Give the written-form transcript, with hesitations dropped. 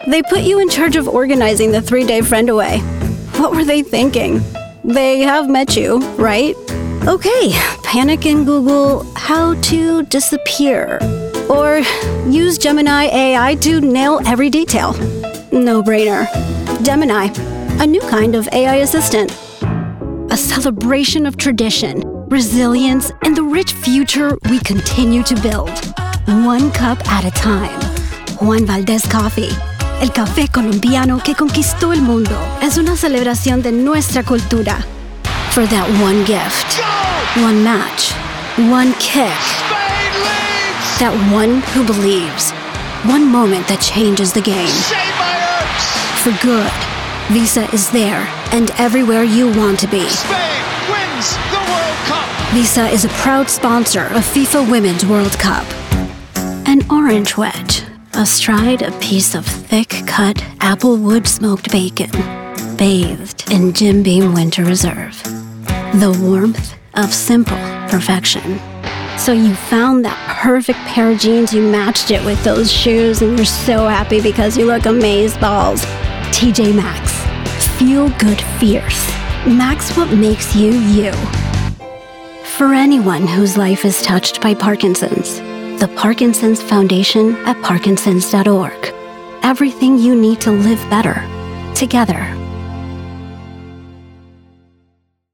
They put you in charge of organizing the 3-day friend away. What were they thinking? They have met you, right? Okay, panic and Google how to disappear. Or use Gemini AI to nail every detail. No-brainer. Gemini, a new kind of AI assistant. A celebration of tradition, resilience, and the rich future we continue to build. One cup at a time. Juan Valdez Coffee. El café colombiano que conquistó el mundo. Es una celebración de nuestra cultura. For that one gift, one match, one kick. That one who believes. One moment that changes the game. For good, Visa is there and everywhere you want to be. Spain wins the World Cup. Visa is a proud sponsor of FIFA Women's World Cup. An orange wedge, astride a piece of thick-cut applewood smoked bacon, bathed in Jim Beam Winter Reserve. The warmth of simple perfection. So you found that perfect pair of jeans, you matched it with those shoes, and you're so happy because you look amazeballs. TJ Maxx. Feel good fierce. Max what makes you you. For anyone whose life is touched by Parkinson's, the Parkinson's Foundation at parkinsons.org. Everything you need to live better, together.